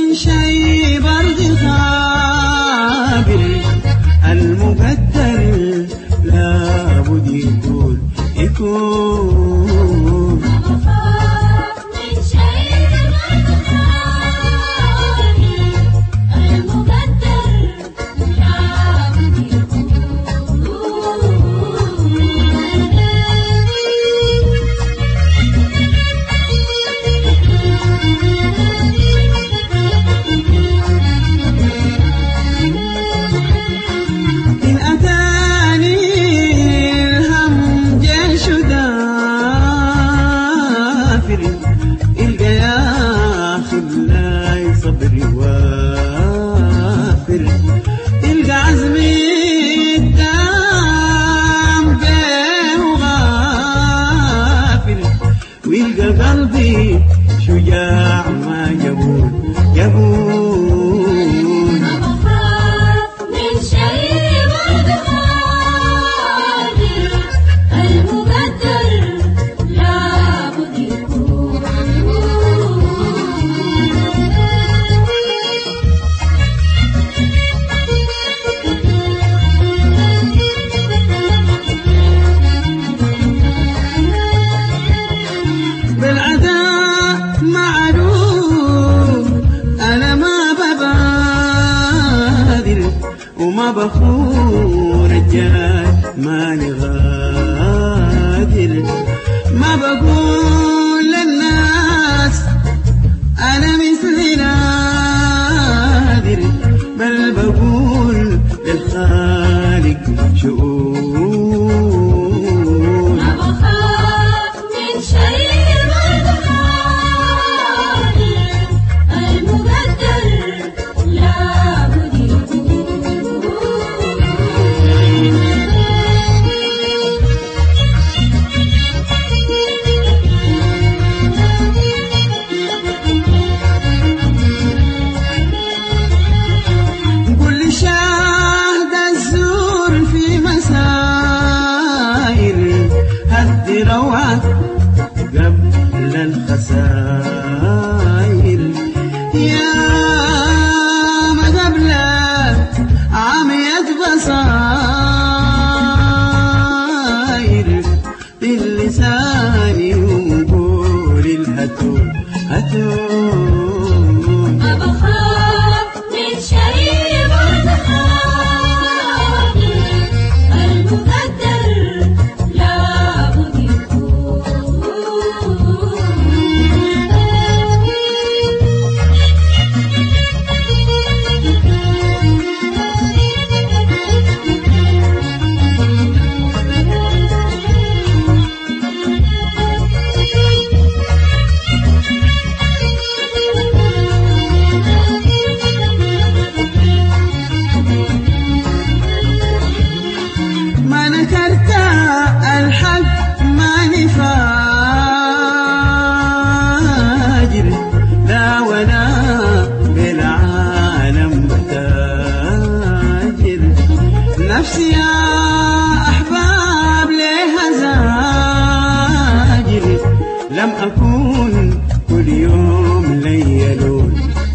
شي برضي خابر المقدر لابد يكون من شي برضي خابر المقدر لابد تلقى عزمي التام بيه وغافر ويلقى قلبي شجاع ما يبون بخاف من شي برضي خابر المقدر لابد يكون بالعداء معروف أنا ما ببادر وما بخون الجاي ماني غادر ما بقول للناس أنا مثل نادر بل بقول للخالق شؤون بخاف من شي برضي خابر المقدر لابد يكون كل شاهد الزور في مسائر هد روعك قبل الخسائر يا ما قبلك عميت بصائر باللسان وقول الهتون هتون بخاف من شي برضي خابر المقدر لابد ما نكرت الحق ماني فاجر لا ولا بالعالم بتاجر نفسي يا أحباب ليها زاجر لم أكون كل يوم لي لون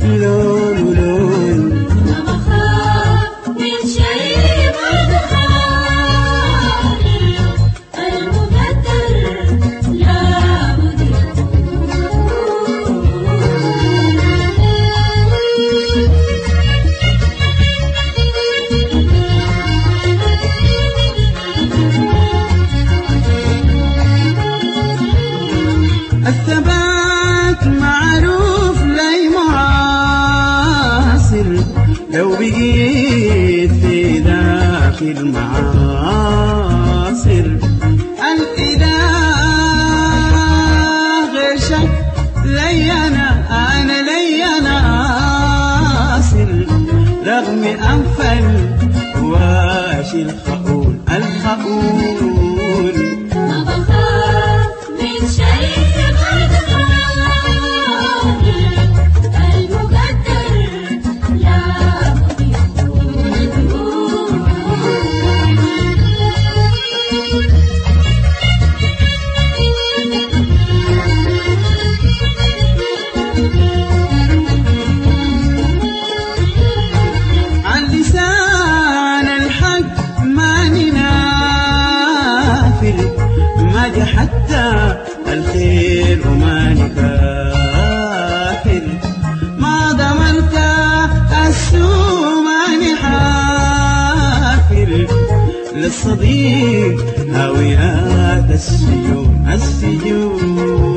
بخاف من شي برضي خابر المقدر لابد الثبات معروف لي معاصر لو بقيت في ذاك المعاصر الإله غير شك لي أنا لي ناصر رغم أنفل واشي الخؤون بخاف من شي برضي خابر المقدر لابد يكون الصديق هاويات السجون